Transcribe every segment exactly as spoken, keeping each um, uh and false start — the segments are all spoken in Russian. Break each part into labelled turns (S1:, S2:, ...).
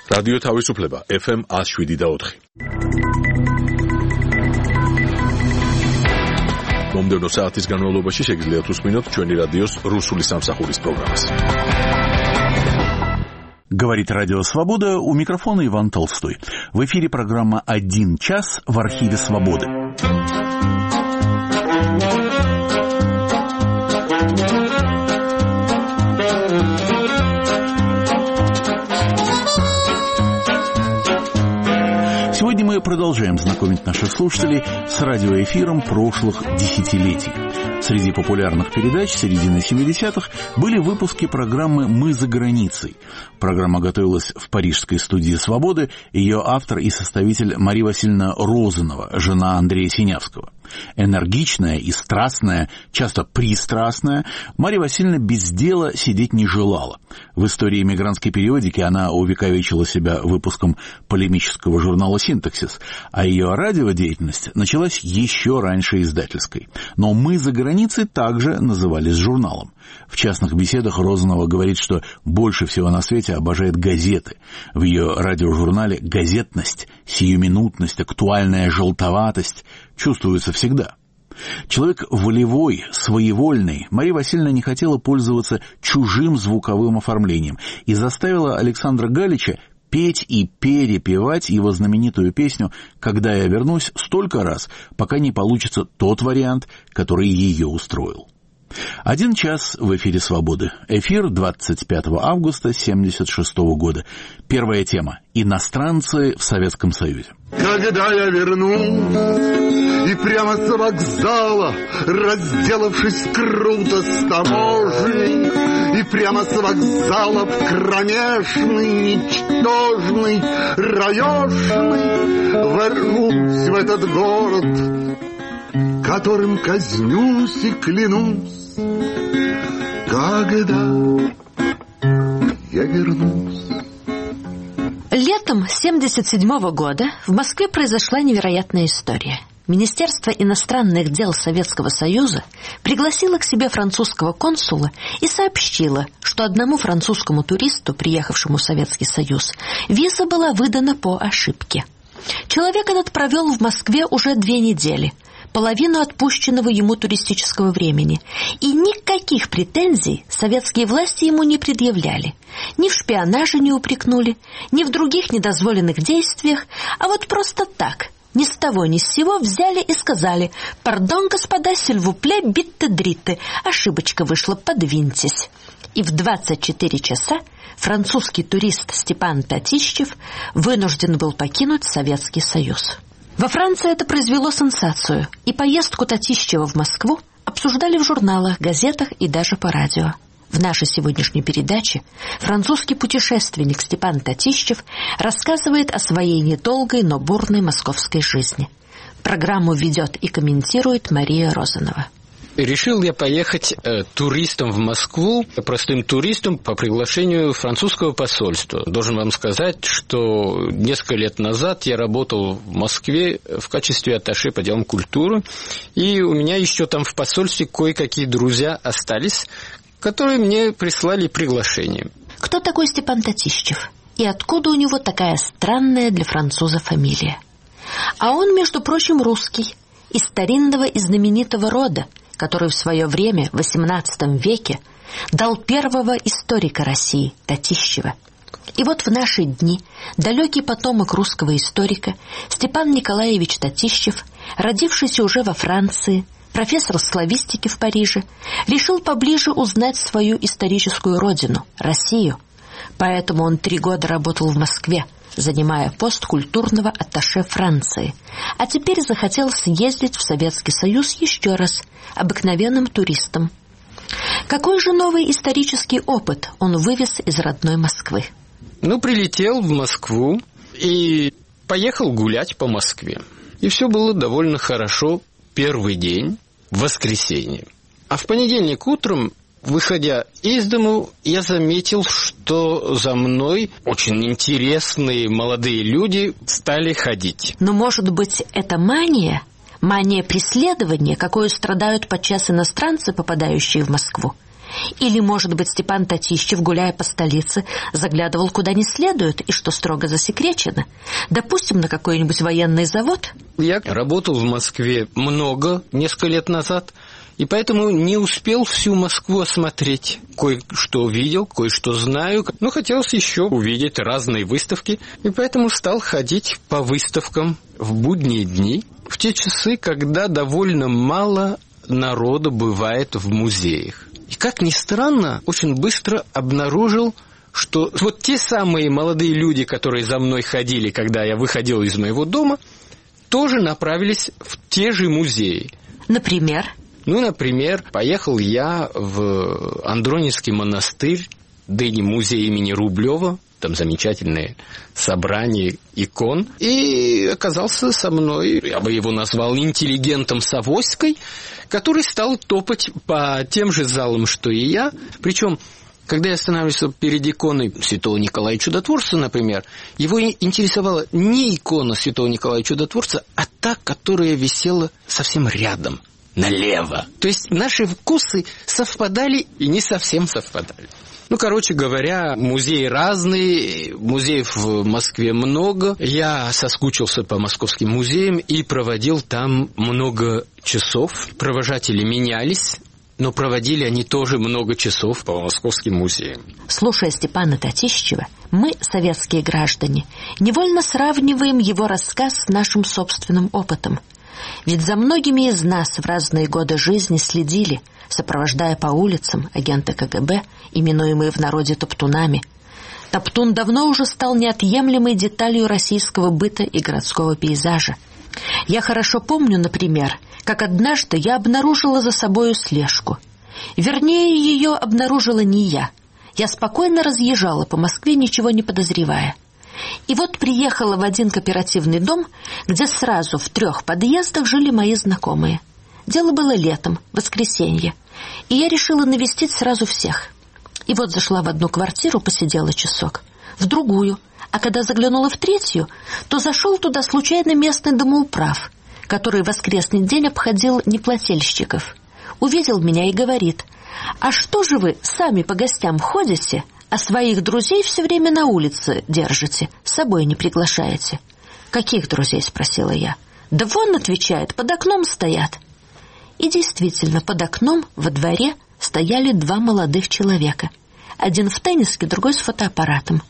S1: რადიო თავისუფლება ეფ ემ one oh seven და four. მომდევნო საათის განმავლობაში შეგიძლიათ უსმინოთ ჩვენი რადიოს რუსული სამსახურის პროგრამას.
S2: Говорит Радио Свобода, у микрофона Иван Толстой. В эфире программа «Один час» в архиве Свободы. Сегодня мы продолжаем знакомить наших слушателей с радиоэфиром прошлых десятилетий. Среди популярных передач середины семидесятых были выпуски программы «Мы за границей». Программа готовилась в парижской студии «Свободы». Ее автор и составитель Мария Васильевна Розанова, жена Андрея Синявского. Энергичная и страстная, часто пристрастная, Мария Васильевна без дела сидеть не желала. В истории эмигрантской периодики она увековечила себя выпуском полемического журнала «Синтаксис», а ее радиодеятельность началась еще раньше издательской. Но «Мы за границей» также назывались журналом. В частных беседах Розанова говорит, что больше всего на свете обожает газеты. В ее радиожурнале газетность, сиюминутность, актуальная желтоватость чувствуются всегда. Человек волевой, своевольный, Мария Васильевна не хотела пользоваться чужим звуковым оформлением и заставила Александра Галича петь и перепевать его знаменитую песню «Когда я вернусь» столько раз, пока не получится тот вариант, который ее устроил. Один час в эфире «Свободы». Эфир двадцать пятого августа семьдесят шестого года. Первая тема. Иностранцы в Советском Союзе.
S3: Когда я вернусь, и прямо с вокзала, разделавшись круто с таможней, и прямо с вокзала в кромешный, ничтожный, раешный, ворвусь в этот город, которым казнюсь и клянусь, когда я вернусь.
S4: Летом семьдесят седьмого года в Москве произошла невероятная история. Министерство иностранных дел Советского Союза пригласило к себе французского консула и сообщило, что одному французскому туристу, приехавшему в Советский Союз, виза была выдана по ошибке. Человек этот провел в Москве уже две недели, половину отпущенного ему туристического времени, и никаких претензий советские власти ему не предъявляли. Ни в шпионаже не упрекнули, ни в других недозволенных действиях, а вот просто так, ни с того ни с сего взяли и сказали: «Пардон, господа, сильвупле, битте-дритте, ошибочка вышла, подвиньтесь». И в двадцать четыре часа французский турист Степан Татищев вынужден был покинуть Советский Союз. Во Франции это произвело сенсацию, и поездку Татищева в Москву обсуждали в журналах, газетах и даже по радио. В нашей сегодняшней передаче французский путешественник Степан Татищев рассказывает о своей недолгой, но бурной московской жизни. Программу ведет и комментирует Мария Розанова.
S5: Решил я поехать э, туристом в Москву, простым туристом по приглашению французского посольства. Должен вам сказать, что несколько лет назад я работал в Москве в качестве атташе по делам культуры, и у меня еще там в посольстве кое-какие друзья остались, которые мне прислали приглашение.
S4: Кто такой Степан Татищев? И откуда у него такая странная для француза фамилия? А он, между прочим, русский, из старинного и знаменитого рода, который в свое время, в восемнадцатом веке, дал первого историка России, Татищева. И вот в наши дни далекий потомок русского историка Степан Николаевич Татищев, родившийся уже во Франции, профессор славистики в Париже, решил поближе узнать свою историческую родину, Россию. Поэтому он три года работал в Москве, занимая пост культурного атташе Франции, а теперь захотел съездить в Советский Союз еще раз, обыкновенным туристом. Какой же новый исторический опыт он вывез из родной Москвы?
S5: Ну, прилетел в Москву и поехал гулять по Москве. И все было довольно хорошо первый день, воскресенье. А в понедельник утром, выходя из дому, я заметил, что за мной очень интересные молодые люди стали ходить.
S4: Но, может быть, это мания? Мания преследования, какой страдают подчас иностранцы, попадающие в Москву? Или, может быть, Степан Татищев, гуляя по столице, заглядывал куда не следует и что строго засекречено? Допустим, на какой-нибудь военный завод?
S5: Я работал в Москве много, несколько лет назад, и поэтому не успел всю Москву осмотреть. Кое-что видел, кое-что знаю, но хотелось еще увидеть разные выставки, и поэтому стал ходить по выставкам в будние дни, в те часы, когда довольно мало народа бывает в музеях. И, как ни странно, очень быстро обнаружил, что вот те самые молодые люди, которые за мной ходили, когда я выходил из моего дома, тоже направились в те же музеи.
S4: Например?
S5: Ну, например, поехал я в Андронинский монастырь, да и музей имени Рублева, там замечательное собрание икон, и оказался со мной, я бы его назвал интеллигентом с авоськой, который стал топать по тем же залам, что и я. Причем, когда я останавливался перед иконой святого Николая Чудотворца, например, его интересовала не икона святого Николая Чудотворца, а та, которая висела совсем рядом, налево. То есть наши вкусы совпадали и не совсем совпадали. Ну, короче говоря, музеи разные, музеев в Москве много. Я соскучился по московским музеям и проводил там много часов. Провожатели менялись, но проводили они тоже много часов по московским музеям.
S4: Слушая Степана Татищева, мы, советские граждане, невольно сравниваем его рассказ с нашим собственным опытом. Ведь за многими из нас в разные годы жизни следили, сопровождая по улицам агенты ка гэ бэ, именуемые в народе топтунами. Топтун давно уже стал неотъемлемой деталью российского быта и городского пейзажа. Я хорошо помню, например, как однажды я обнаружила за собою слежку. Вернее, ее обнаружила не я. Я спокойно разъезжала по Москве, ничего не подозревая. И вот приехала в один кооперативный дом, где сразу в трех подъездах жили мои знакомые. Дело было летом, воскресенье, и я решила навестить сразу всех. И вот зашла в одну квартиру, посидела часок, в другую, а когда заглянула в третью, то зашел туда случайно местный домоуправ, который в воскресный день обходил неплательщиков. Увидел меня и говорит: «А что же вы сами по гостям ходите, а своих друзей все время на улице держите, с собой не приглашаете?» «Каких друзей?» — спросила я. «Да вон, — отвечает, — под окном стоят». И действительно, под окном во дворе стояли два молодых человека. Один в тенниске, другой с фотоаппаратом.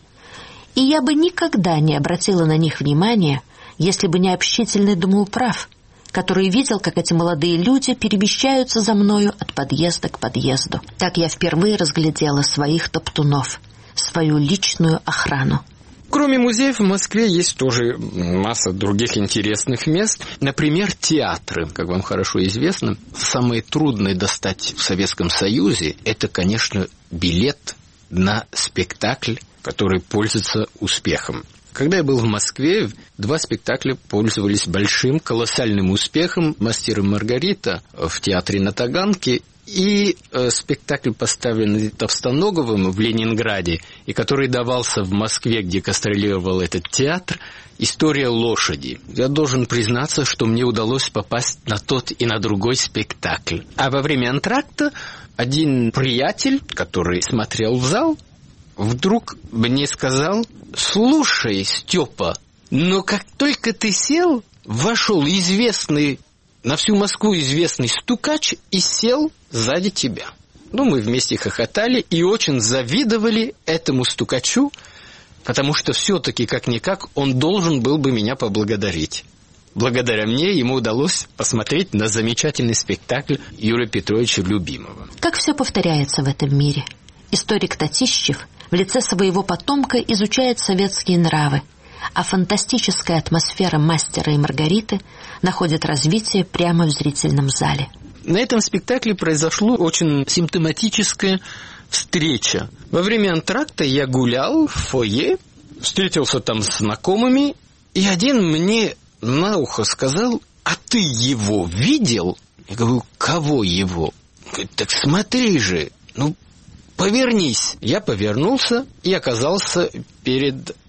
S4: И я бы никогда не обратила на них внимания, если бы не общительный домоуправ, который видел, как эти молодые люди перемещаются за мною от подъезда к подъезду. Так я впервые разглядела своих топтунов, свою личную охрану.
S5: Кроме музеев, в Москве есть тоже масса других интересных мест. Например, театры. Как вам хорошо известно, самое трудное достать в Советском Союзе – это, конечно, билет на спектакль, который пользуется успехом. Когда я был в Москве, два спектакля пользовались большим, колоссальным успехом. «Мастер и Маргарита» в театре на Таганке и э, спектакль, поставленный Товстоноговым в Ленинграде, и который давался в Москве, где гастролировал этот театр, «История лошади». Я должен признаться, что мне удалось попасть на тот и на другой спектакль. А во время антракта один приятель, который смотрел в зал, вдруг мне сказал: «Слушай, Степа, но как только ты сел, вошел известный, на всю Москву известный стукач и сел сзади тебя». Ну, мы вместе хохотали и очень завидовали этому стукачу, потому что все-таки, как-никак, он должен был бы меня поблагодарить. Благодаря мне ему удалось посмотреть на замечательный спектакль Юрия Петровича Любимова.
S4: Как все повторяется в этом мире. Историк Татищев в лице своего потомка изучает советские нравы, а фантастическая атмосфера «Мастера и Маргариты» находит развитие прямо в зрительном зале.
S5: На этом спектакле произошло очень симптоматическая встреча. Во время антракта я гулял в фойе, встретился там с знакомыми, и один мне на ухо сказал: «А ты его видел?» Я говорю: «Кого его?» Говорит: «Так смотри же, ну, повернись». Я повернулся и оказался перед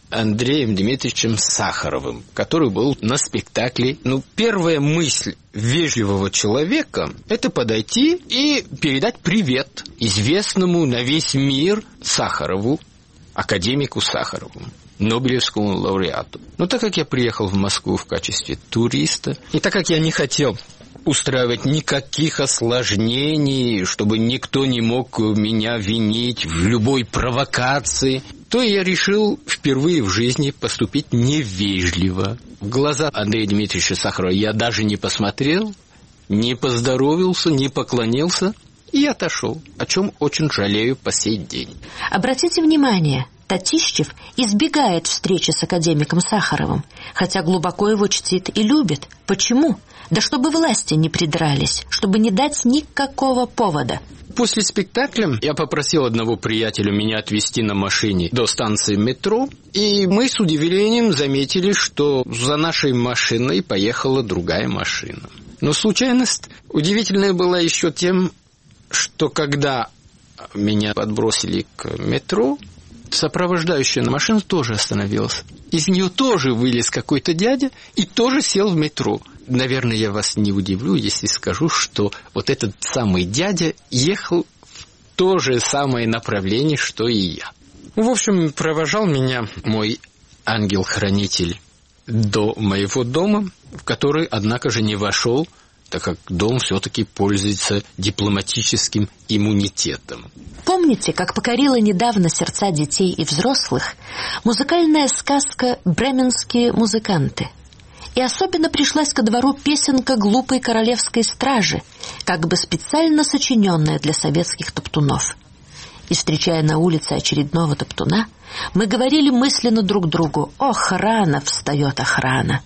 S5: Андреем Дмитриевичем Сахаровым, который был на спектакле. Ну, первая мысль вежливого человека – это подойти и передать привет известному на весь мир Сахарову, академику Сахарову, Нобелевскому лауреату. Но так как я приехал в Москву в качестве туриста, и так как я не хотел устраивать никаких осложнений, чтобы никто не мог меня винить в любой провокации, то я решил впервые в жизни поступить невежливо. В глаза Андрея Дмитриевича Сахарова я даже не посмотрел, не поздоровился, не поклонился и отошел, о чем очень жалею по сей день.
S4: Обратите внимание, Татищев избегает встречи с академиком Сахаровым, хотя глубоко его чтит и любит. Почему? Да чтобы власти не придрались, чтобы не дать никакого повода.
S5: После спектакля я попросил одного приятеля меня отвезти на машине до станции метро, и мы с удивлением заметили, что за нашей машиной поехала другая машина. Но случайность удивительная была еще тем, что когда меня подбросили к метро, сопровождающая машина тоже остановилась. Из нее тоже вылез какой-то дядя и тоже сел в метро. Наверное, я вас не удивлю, если скажу, что вот этот самый дядя ехал в то же самое направление, что и я. В общем, провожал меня мой ангел-хранитель до моего дома, в который, однако же, не вошел, так как дом все-таки пользуется дипломатическим иммунитетом.
S4: Помните, как покорила недавно сердца детей и взрослых музыкальная сказка «Бременские музыканты»? И особенно пришлась ко двору песенка глупой королевской стражи, как бы специально сочиненная для советских топтунов. И, встречая на улице очередного топтуна, мы говорили мысленно друг другу: «Ох, рано встает охрана».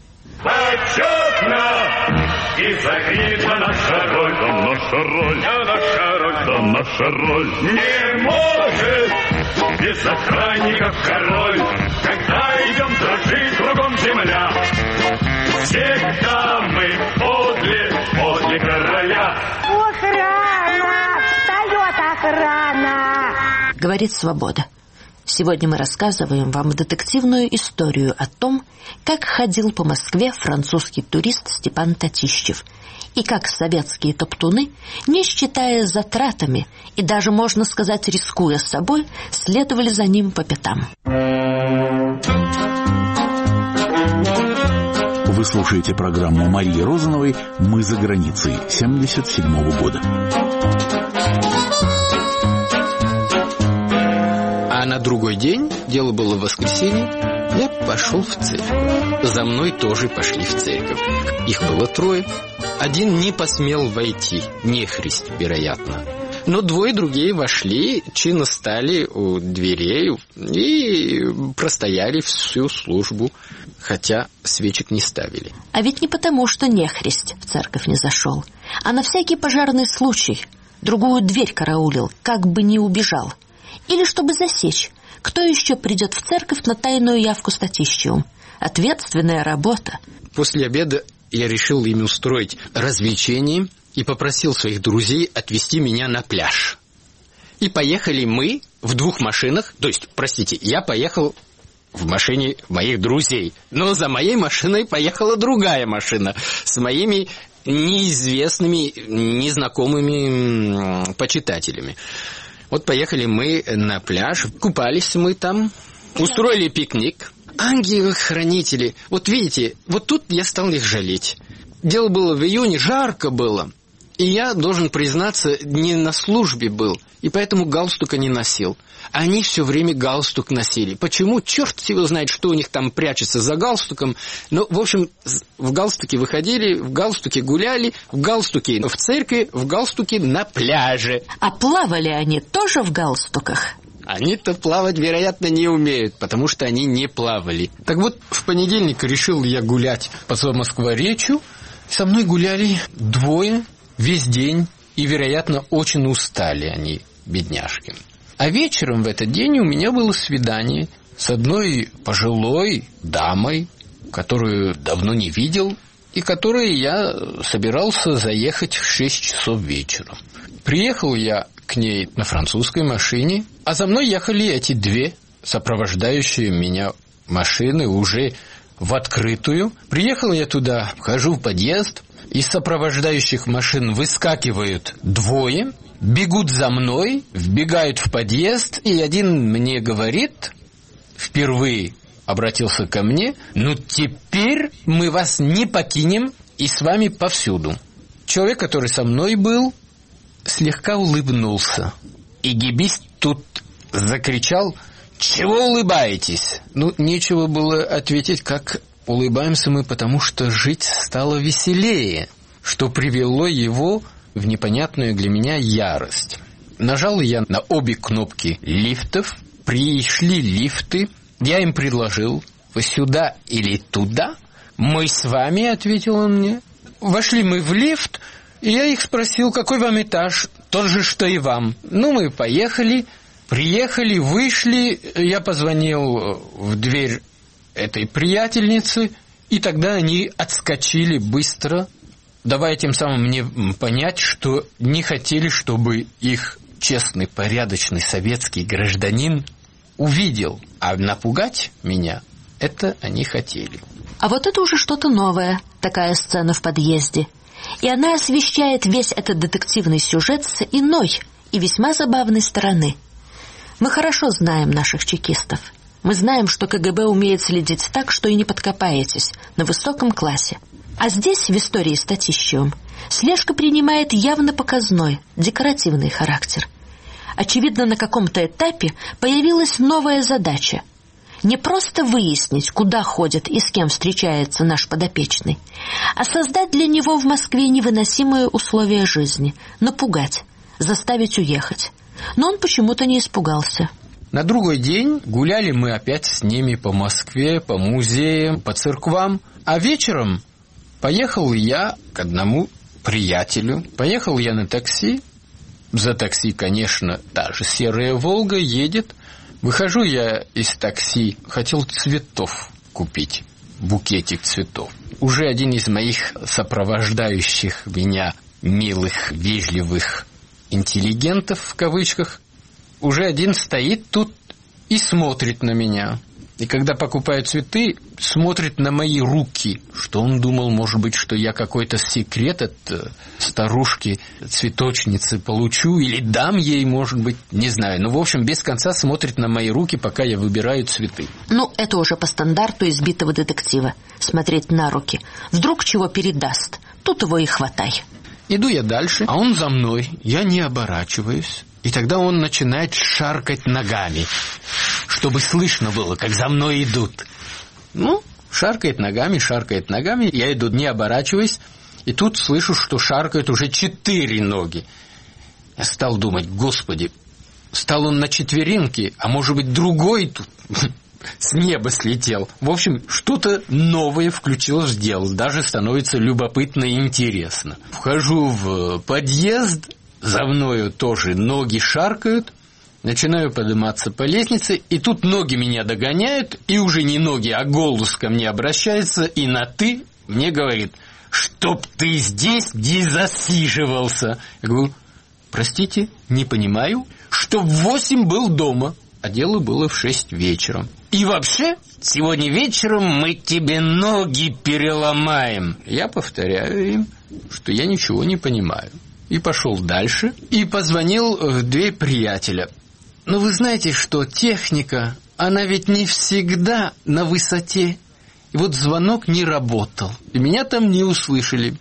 S6: Почетно и закрыта наша роль, да наша роль, да наша роль, да наша роль. Не может без охранников король, когда идем дрожит кругом земля. Всегда мы подле, подле короля.
S7: Охрана! Встает охрана!
S4: Говорит «Свобода». Сегодня мы рассказываем вам детективную историю о том, как ходил по Москве французский турист Степан Татищев, и как советские топтуны, не считая затратами и даже, можно сказать, рискуя собой, следовали за ним по пятам.
S2: Вы слушаете программу Марии Розановой «Мы за границей» семьдесят седьмого года.
S5: А на другой день, дело было в воскресенье, я пошел в церковь. За мной тоже пошли в церковь. Их было трое. Один не посмел войти, нехрист, вероятно. Но двое другие вошли, чинно стали у дверей и простояли всю службу, хотя свечек не ставили.
S4: А ведь не потому, что нехрист в церковь не зашел, а на всякий пожарный случай другую дверь караулил, как бы не убежал. Или чтобы засечь, кто еще придет в церковь на тайную явку с Татищевым. Ответственная работа.
S5: После обеда я решил им устроить развлечение и попросил своих друзей отвезти меня на пляж. И поехали мы в двух машинах, то есть, простите, я поехал в машине моих друзей, но за моей машиной поехала другая машина с моими неизвестными, незнакомыми почитателями. Вот поехали мы на пляж, купались мы там, устроили пикник. Ангелы-хранители, вот видите, вот тут я стал их жалеть. Дело было в июне, жарко было. И я, должен признаться, не на службе был, и поэтому галстука не носил. Они все время галстук носили. Почему? Черт его знает, что у них там прячется за галстуком. Но, в общем, в галстуке выходили, в галстуке гуляли, в галстуке в церкви, в галстуке на пляже.
S4: А плавали они тоже в галстуках?
S5: Они-то плавать, вероятно, не умеют, потому что они не плавали. Так вот, в понедельник решил я гулять по Москворечью. Со мной гуляли двое весь день, и, вероятно, очень устали они, бедняжки. А вечером в этот день у меня было свидание с одной пожилой дамой, которую давно не видел, и которой я собирался заехать в шесть часов вечера. Приехал я к ней на французской машине, а за мной ехали эти две, сопровождающие меня машины уже в открытую. Приехал я туда, вхожу в подъезд, из сопровождающих машин выскакивают двое, бегут за мной, вбегают в подъезд, и один мне говорит, впервые обратился ко мне: «Ну теперь мы вас не покинем и с вами повсюду». Человек, который со мной был, слегка улыбнулся. И гибист тут закричал: «Чего улыбаетесь?» Ну, нечего было ответить, как улыбаемся мы, потому что жить стало веселее, что привело его в непонятную для меня ярость. Нажал я на обе кнопки лифтов, пришли лифты, я им предложил: «Вы сюда или туда?» «Мы с вами», — ответил он мне. Вошли мы в лифт, и я их спросил: «Какой вам этаж?» «Тот же, что и вам». Ну, мы поехали, приехали, вышли, я позвонил в дверь этой приятельницы, и тогда они отскочили быстро, давая тем самым мне понять, что не хотели, чтобы их честный, порядочный советский гражданин увидел, а напугать меня это они хотели.
S4: А вот это уже что-то новое, такая сцена в подъезде. И она освещает весь этот детективный сюжет с иной и весьма забавной стороны. Мы хорошо знаем наших чекистов. Мы знаем, что КГБ умеет следить так, что и не подкопаетесь, на высоком классе. А здесь, в истории с Татищевым, слежка принимает явно показной, декоративный характер. Очевидно, на каком-то этапе появилась новая задача. Не просто выяснить, куда ходит и с кем встречается наш подопечный, а создать для него в Москве невыносимые условия жизни, напугать, заставить уехать. Но он почему-то не испугался.
S5: На другой день гуляли мы опять с ними по Москве, по музеям, по церквам. А вечером поехал я к одному приятелю. Поехал я на такси. За такси, конечно, та же серая «Волга» едет. Выхожу я из такси, хотел цветов купить, букетик цветов. Уже один из моих сопровождающих меня милых, вежливых интеллигентов, в кавычках, уже один стоит тут и смотрит на меня. И когда покупаю цветы, смотрит на мои руки, что он думал, может быть, что я какой-то секрет от старушки-цветочницы получу или дам ей, может быть, не знаю. Но, в общем, без конца смотрит на мои руки, пока я выбираю цветы.
S4: Ну, это уже по стандарту избитого детектива. Смотреть на руки. Вдруг чего передаст. Тут его и хватай.
S5: Иду я дальше, а он за мной. Я не оборачиваюсь. И тогда он начинает шаркать ногами, чтобы слышно было, как за мной идут. Ну, шаркает ногами, шаркает ногами. Я иду, не оборачиваясь, и тут слышу, что шаркают уже четыре ноги. Я стал думать: господи, стал он на четвереньки, а может быть, другой тут с неба слетел. В общем, что-то новое включилось в дело. Даже становится любопытно и интересно. Вхожу в подъезд. За мною тоже ноги шаркают, начинаю подниматься по лестнице, и тут ноги меня догоняют, и уже не ноги, а голос ко мне обращается, и на «ты» мне говорит: «Чтоб ты здесь не засиживался». Я говорю: «Простите, не понимаю». «Что в восемь был дома, а дело было в шесть вечера. И вообще, сегодня вечером мы тебе ноги переломаем». Я повторяю им, что я ничего не понимаю. И пошел дальше, и позвонил в дверь приятеля. Но вы знаете, что техника, она ведь не всегда на высоте. И вот звонок не работал, и меня там не услышали.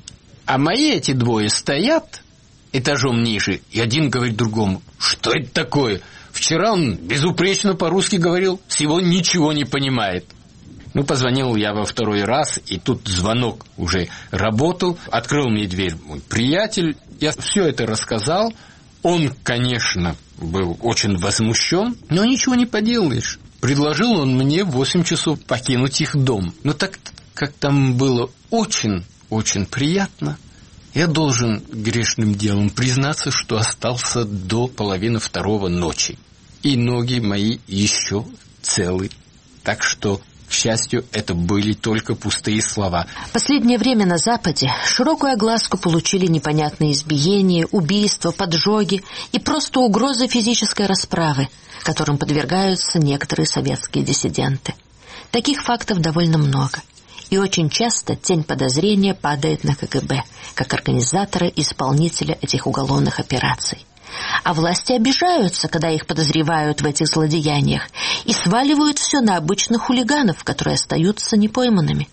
S5: А мои эти двое стоят этажом ниже, и один говорит другому: «Что это такое? Вчера он безупречно по-русски говорил, сегодня ничего не понимает». Ну, позвонил я во второй раз, и тут звонок уже работал. Открыл мне дверь мой приятель. Я все это рассказал. Он, конечно, был очень возмущен, но ничего не поделаешь. Предложил он мне в восемь часов покинуть их дом. Но так как там было очень-очень приятно, я должен грешным делом признаться, что остался до половины второго ночи. И ноги мои еще целы. Так что, к счастью, это были только пустые слова.
S4: В последнее время на Западе широкую огласку получили непонятные избиения, убийства, поджоги и просто угрозы физической расправы, которым подвергаются некоторые советские диссиденты. Таких фактов довольно много. И очень часто тень подозрения падает на ка гэ бэ, как организатора и исполнителя этих уголовных операций. А власти обижаются, когда их подозревают в этих злодеяниях, и сваливают все на обычных хулиганов, которые остаются непойманными.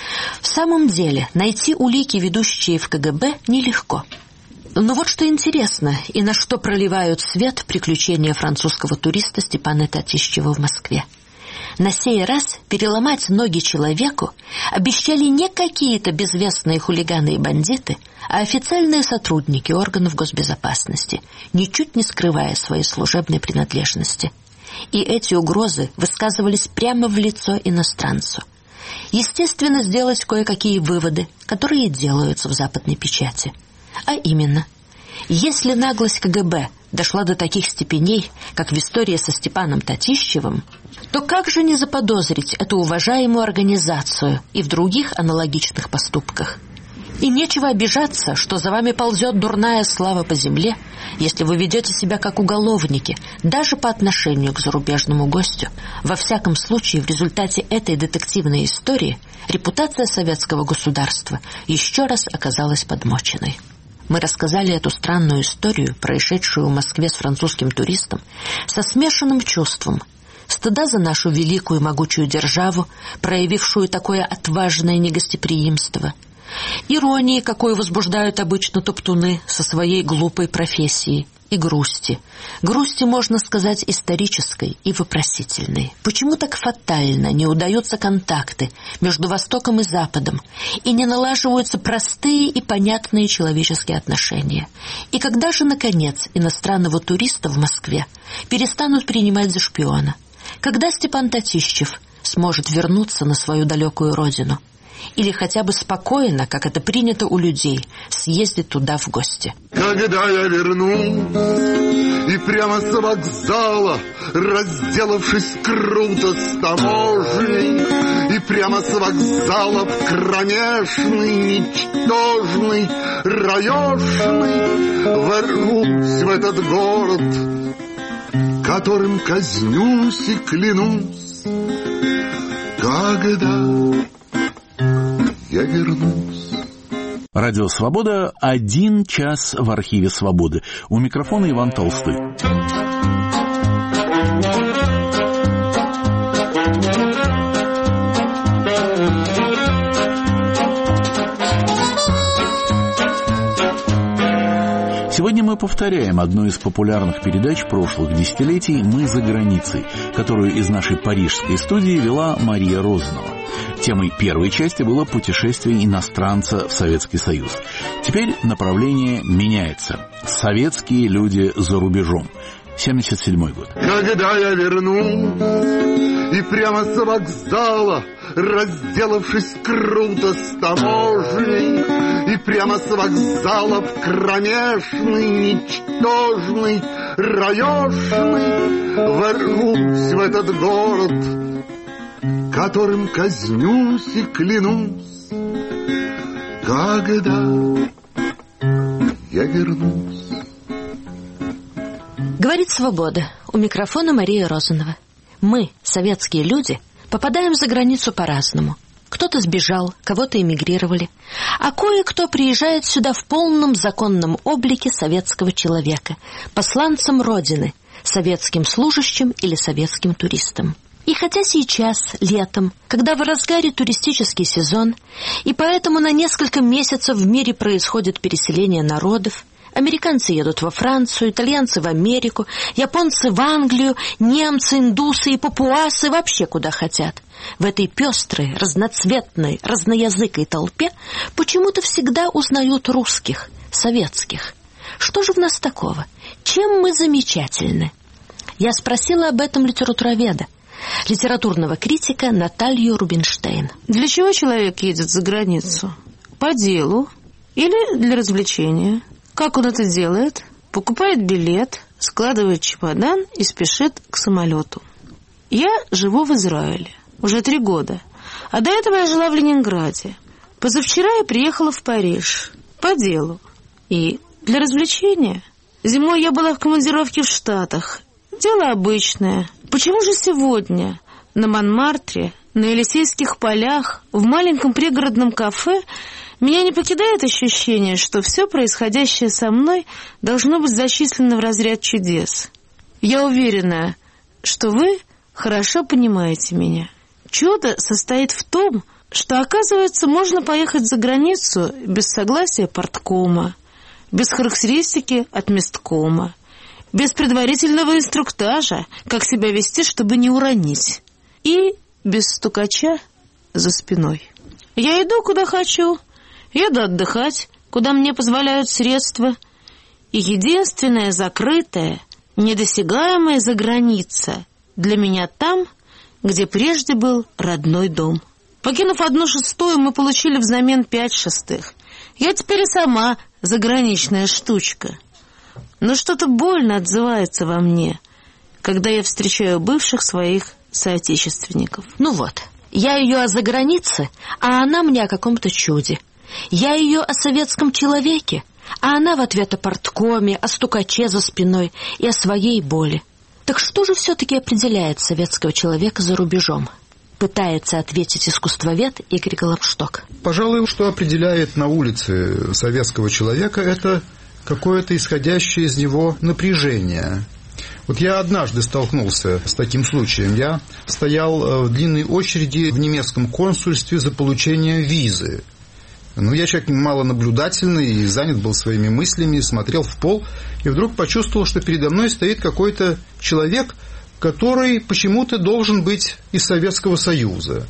S4: В самом деле, найти улики, ведущие в ка гэ бэ, нелегко. Но вот что интересно, и на что проливают свет приключения французского туриста Степана Татищева в Москве. На сей раз переломать ноги человеку обещали не какие-то безвестные хулиганы и бандиты, а официальные сотрудники органов госбезопасности, ничуть не скрывая своей служебной принадлежности. И эти угрозы высказывались прямо в лицо иностранцу. Естественно, сделать кое-какие выводы, которые делаются в западной печати. А именно, если наглость ка гэ бэ дошла до таких степеней, как в истории со Степаном Татищевым, то как же не заподозрить эту уважаемую организацию и в других аналогичных поступках? И нечего обижаться, что за вами ползет дурная слава по земле, если вы ведете себя как уголовники, даже по отношению к зарубежному гостю. Во всяком случае, в результате этой детективной истории репутация советского государства еще раз оказалась подмоченной. Мы рассказали эту странную историю, происшедшую в Москве с французским туристом, со смешанным чувством стыда за нашу великую могучую державу, проявившую такое отважное негостеприимство, иронии, какой возбуждают обычно топтуны со своей глупой профессией, и грусти. Грусти, можно сказать, исторической и вопросительной. Почему так фатально не удаются контакты между Востоком и Западом, и не налаживаются простые и понятные человеческие отношения? И когда же, наконец, иностранного туриста в Москве перестанут принимать за шпиона? Когда Степан Татищев сможет вернуться на свою далекую родину? Или хотя бы спокойно, как это принято у людей, съездить туда в гости.
S3: Когда я вернусь, и прямо с вокзала, разделавшись круто с таможней, и прямо с вокзала в кромешный, ничтожный, раешный, ворвусь в этот город, которым казнюсь и клянусь, когда я вернусь.
S2: Радио «Свобода». Один час в архиве «Свободы». У микрофона Иван Толстой. Сегодня мы повторяем одну из популярных передач прошлых десятилетий «Мы за границей», которую из нашей парижской студии вела Мария Розанова. Темой первой части было путешествие иностранца в Советский Союз. Теперь направление меняется. Советские люди за рубежом. семьдесят седьмой год.
S3: Когда я вернусь, и прямо с вокзала, разделавшись круто с таможней, и прямо с вокзала в кромешный, ничтожный, раешный, ворвусь в этот город, которым казнюсь и клянусь, когда я вернусь.
S4: Говорит «Свобода». У микрофона Мария Розанова. Мы, советские люди, попадаем за границу по-разному. Кто-то сбежал, кого-то эмигрировали, а кое-кто приезжает сюда в полном законном облике советского человека, посланцем Родины, советским служащим или советским туристом. И хотя сейчас, летом, когда в разгаре туристический сезон, и поэтому на несколько месяцев в мире происходит переселение народов, американцы едут во Францию, итальянцы в Америку, японцы в Англию, немцы, индусы и папуасы вообще куда хотят. В этой пестрой, разноцветной, разноязыкой толпе почему-то всегда узнают русских, советских. Что же в нас такого? Чем мы замечательны? Я спросила об этом литературоведа, литературного критика Наталью Рубинштейн.
S8: Для чего человек едет за границу? По делу или для развлечения? Как он это делает? Покупает билет, складывает чемодан и спешит к самолету. Я живу в Израиле уже три года, а до этого я жила в Ленинграде. Позавчера я приехала в Париж по делу и для развлечения. Зимой я была в командировке в Штатах. Дело обычное. Почему же сегодня на Монмартре на Елисейских полях, в маленьком пригородном кафе, меня не покидает ощущение, что все происходящее со мной должно быть зачислено в разряд чудес. Я уверена, что вы хорошо понимаете меня. Чудо состоит в том, что, оказывается, можно поехать за границу без согласия парткома, без характеристики от месткома, без предварительного инструктажа, как себя вести, чтобы не уронить, и без стукача за спиной. Я иду, куда хочу, еду отдыхать, куда мне позволяют средства, и единственная закрытая, недосягаемая заграница для меня там, где прежде был родной дом. Покинув одну шестую, мы получили взамен пять шестых. Я теперь и сама заграничная штучка. Но что-то больно отзывается во мне, когда я встречаю бывших своих соотечественников.
S4: Ну вот, я ее о загранице, а она мне о каком-то чуде. Я ее о советском человеке, а она в ответ о парткоме, о стукаче за спиной и о своей боли. Так что же все-таки определяет советского человека за рубежом? Пытается ответить искусствовед Игорь Голомшток.
S9: Пожалуй, что определяет на улице советского человека, это какое-то исходящее из него напряжение. Вот я однажды столкнулся с таким случаем. Я стоял в длинной очереди в немецком консульстве за получение визы. Ну, я человек малонаблюдательный и занят был своими мыслями, смотрел в пол, и вдруг почувствовал, что передо мной стоит какой-то человек, который почему-то должен быть из Советского Союза.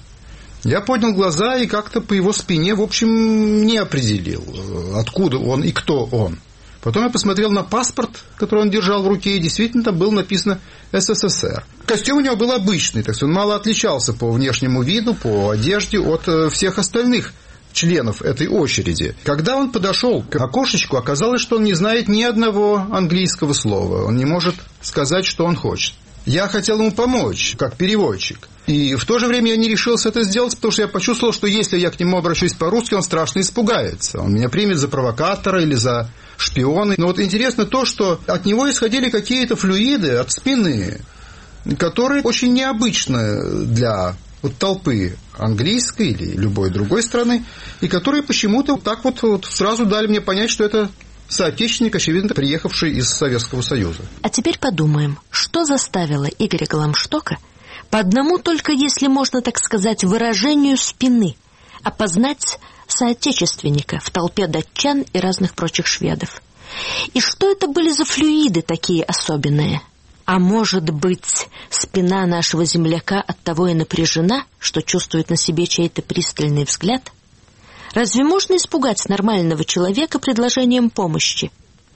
S9: Я поднял глаза и как-то по его спине, в общем, не определил, откуда он и кто он. Потом я посмотрел на паспорт, который он держал в руке, и действительно там было написано СССР. Костюм у него был обычный, так сказать, он мало отличался по внешнему виду, по одежде от всех остальных членов этой очереди. Когда он подошел к окошечку, оказалось, что он не знает ни одного английского слова. Он не может сказать, что он хочет. Я хотел ему помочь, как переводчик. И в то же время я не решился это сделать, потому что я почувствовал, что если я к нему обращусь по-русски, он страшно испугается. Он меня примет за провокатора или за шпиона. Но вот интересно то, что от него исходили какие-то флюиды от спины, которые очень необычны для вот толпы английской или любой другой страны, и которые почему-то так вот, вот сразу дали мне понять, что это соотечественник, очевидно, приехавший из Советского Союза.
S4: А теперь подумаем, что заставило Игоря Голомштока по одному только, если можно так сказать, выражению спины опознать соотечественника в толпе датчан и разных прочих шведов. И что это были за флюиды такие особенные? А может быть, спина нашего земляка оттого и напряжена, что чувствует на себе чей-то пристальный взгляд? Разве можно испугать нормального человека предложением помощи?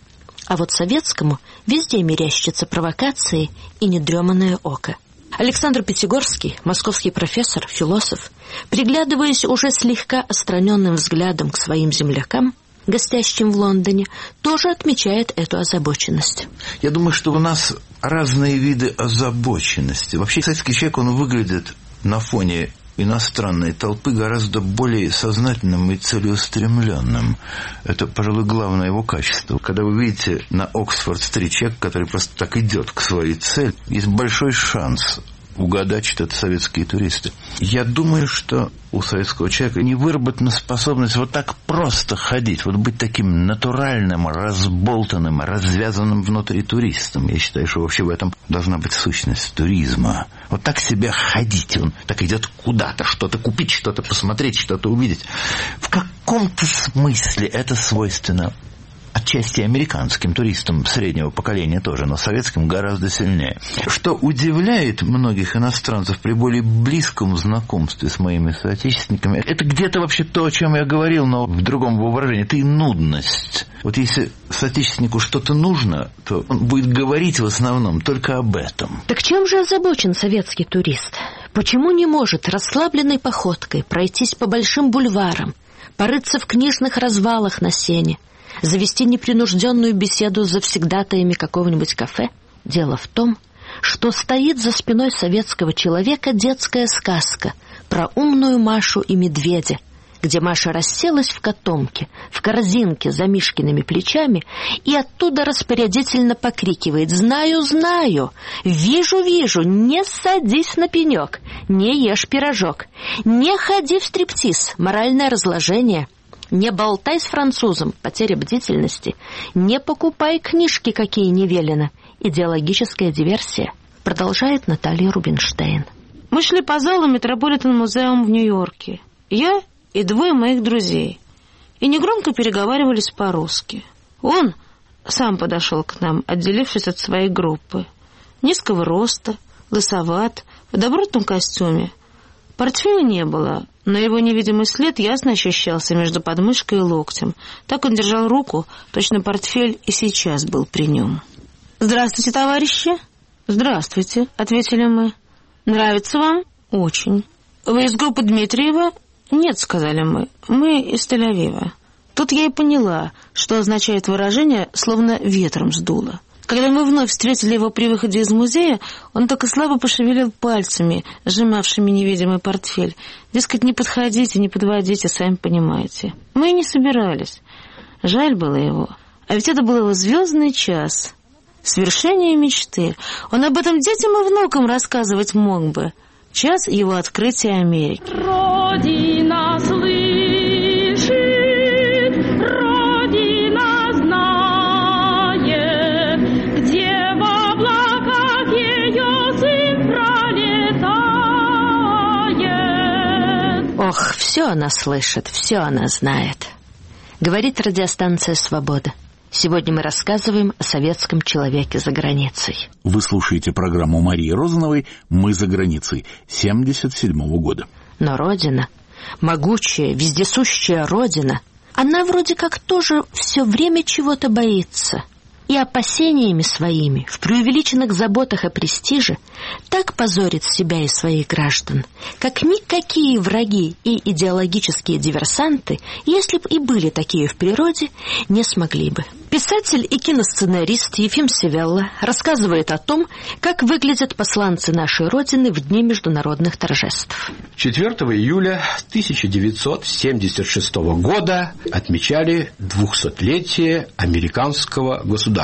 S4: А вот советскому везде мерещатся провокации и недреманное око. Александр Пятигорский, московский профессор, философ, приглядываясь уже слегка отстраненным взглядом к своим землякам, гостящим в Лондоне, тоже отмечает эту озабоченность.
S2: Я думаю, что у нас разные виды озабоченности. Вообще, советский человек, он выглядит на фоне иностранной толпы гораздо более сознательным и целеустремленным. Это, пожалуй, главное его качество. Когда вы видите на Оксфорд-стрит человека, который просто так идет к своей цели, есть большой шанс угадать, что это советские туристы. Я думаю, что у советского человека не выработана способность вот так просто ходить, вот быть таким натуральным, разболтанным, развязанным внутри туристом. Я считаю, что вообще в этом должна быть сущность туризма. Вот так себя ходить, он так идет куда-то, что-то купить, что-то посмотреть, что-то увидеть. В каком-то смысле это свойственно отчасти американским туристам среднего поколения тоже, но советским гораздо сильнее. Что удивляет многих иностранцев при более близком знакомстве с моими соотечественниками, это где-то вообще то, о чем я говорил, но в другом выражении, это и нудность. Вот если соотечественнику что-то нужно, то он будет говорить в основном только об этом.
S4: Так чем же озабочен советский турист? Почему не может расслабленной походкой пройтись по большим бульварам, порыться в книжных развалах на сене, завести непринужденную беседу с завсегдатаями какого-нибудь кафе? Дело в том, что стоит за спиной советского человека детская сказка про умную Машу и медведя, где Маша расселась в котомке, в корзинке за Мишкиными плечами и оттуда распорядительно покрикивает: «Знаю, знаю! Вижу, вижу! Не садись на пенек! Не ешь пирожок! Не ходи в стриптиз! Моральное разложение! Не болтай с французом! Потеря бдительности! Не покупай книжки, какие не велено! Идеологическая диверсия!» Продолжает Наталья Рубинштейн.
S8: Мы шли по залу Метрополитен-музеум в Нью-Йорке. Я и двое моих друзей. И негромко переговаривались по-русски. Он сам подошел к нам, отделившись от своей группы. Низкого роста, лысоват, в добротном костюме. Портфеля не было, но его невидимый след ясно ощущался между подмышкой и локтем. Так он держал руку, точно портфель и сейчас был при нем. «Здравствуйте, товарищи!» «Здравствуйте», — ответили мы. «Нравится вам?» «Очень». «Вы из группы Дмитриева?» «Нет», — сказали мы. «Мы из Тель-Авива». Тут я и поняла, что означает выражение «словно ветром сдуло». Когда мы вновь встретили его при выходе из музея, он только слабо пошевелил пальцами, сжимавшими невидимый портфель. Дескать, не подходите, не подводите, сами понимаете. Мы и не собирались. Жаль было его. А ведь это был его звездный час. Свершение мечты. Он об этом детям и внукам рассказывать мог бы. Час его открытия Америки.
S10: Родина слышит, Родина знает, где в облаках ее сын пролетает.
S4: Ох, все она слышит, все она знает. Говорит радиостанция «Свобода». Сегодня мы рассказываем о советском человеке за границей.
S2: Вы слушаете программу Марии Розановой «Мы за границей» семьдесят седьмого года.
S4: Но Родина, могучая, вездесущая Родина, она вроде как тоже все время чего-то боится. И опасениями своими, в преувеличенных заботах о престиже, так позорит себя и своих граждан, как никакие враги и идеологические диверсанты, если бы и были такие в природе, не смогли бы. Писатель и киносценарист Ефим Севелла рассказывает о том, как выглядят посланцы нашей Родины в дни международных торжеств.
S11: четвёртого июля тысяча девятьсот семьдесят шестого года отмечали двухсотлетие американского государства.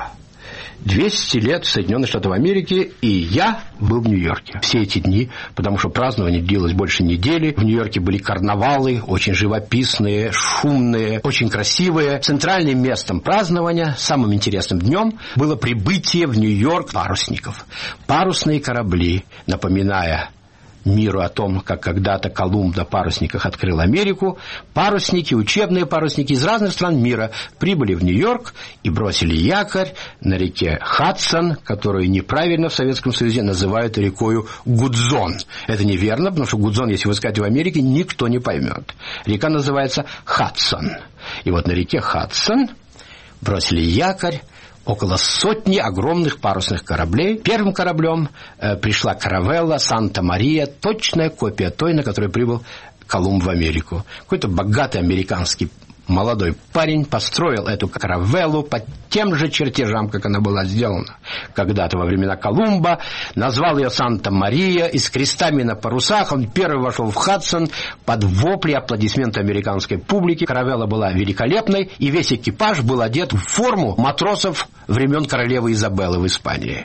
S11: двести лет Соединенных Штатов Америки, и я был в Нью-Йорке все эти дни, потому что празднование длилось больше недели. В Нью-Йорке были карнавалы, очень живописные, шумные, очень красивые. Центральным местом празднования, самым интересным днем, было прибытие в Нью-Йорк парусников. Парусные корабли, напоминая миру о том, как когда-то Колумб на парусниках открыл Америку, парусники, учебные парусники из разных стран мира прибыли в Нью-Йорк и бросили якорь на реке Хадсон, которую неправильно в Советском Союзе называют рекою Гудзон. Это неверно, потому что Гудзон, если вы скажете в Америке, никто не поймет. Река называется Хадсон. И вот на реке Хадсон бросили якорь около сотни огромных парусных кораблей. Первым кораблем э, пришла каравелла «Санта-Мария», точная копия той, на которой прибыл Колумб в Америку. Какой-то богатый американский молодой парень построил эту каравеллу по тем же чертежам, как она была сделана когда-то во времена Колумба, назвал ее «Санта-Мария», и с крестами на парусах он первый вошел в Хадсон под вопли и аплодисменты американской публики. Каравелла была великолепной, и весь экипаж был одет в форму матросов времен королевы Изабеллы в Испании.